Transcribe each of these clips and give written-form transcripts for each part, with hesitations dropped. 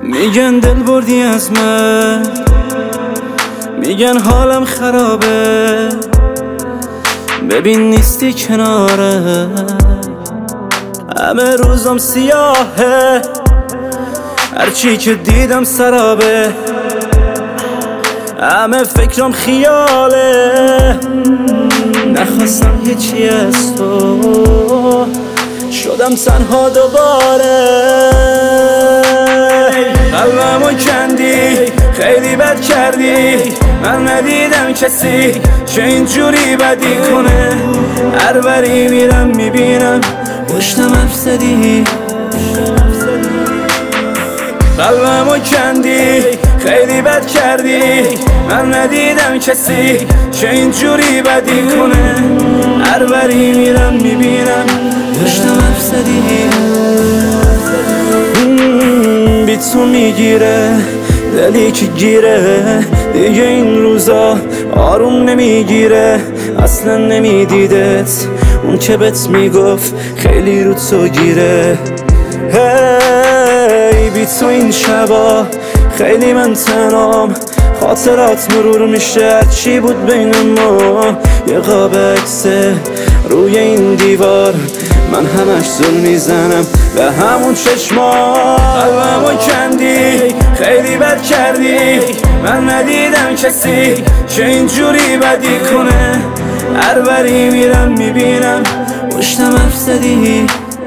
میگن دل بردی از من، میگن حالم خرابه، ببین نیستی کناره، همه روزم سیاهه، هرچی که دیدم سرابه، همه فکرم خیاله، نخواستم هیچی از تو، شدم تنها دوباره، قلبمو کندی خیلی بد کردی، من ندیدم کسی چه اینجوری بدی کنه، هر بری میرم میبینم پشتم حرف زدی، قلبمو کندی خیلی بد کردی، من ندیدم کسی چه اینجوری بدی کنه، هر بری میرم میبینم پشتم حرف زدی. بی تو میگیره دلی که گیره، دیگه این روزا آروم نمیگیره، اصلا نمیدیدت اون که بهت میگفت خیلی رو تو گیره، هی بی تو این شبا خیلی من تنام، خاطرات مرور میشه هرچی بود بین ما، یه قاب عکسه روی این دیوار، من همش زل میزنم به همون چشما، قلبمو کندی خیلی بد کردی، من ندیدم کسی چه اینجوری بدی کنه، هر بری میرم میبینم پشتم حرف زدی،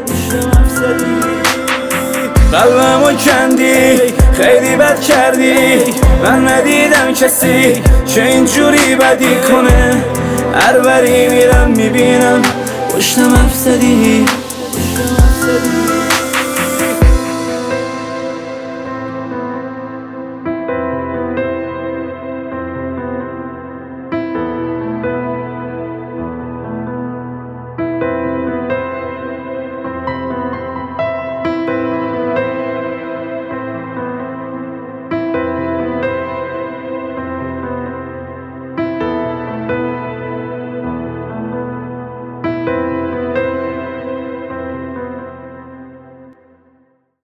قلبمو کندی خیلی بد کردی، من ندیدم کسی چه اینجوری بدی کنه، هر بری میرم میبینم پشتم حرف زدی.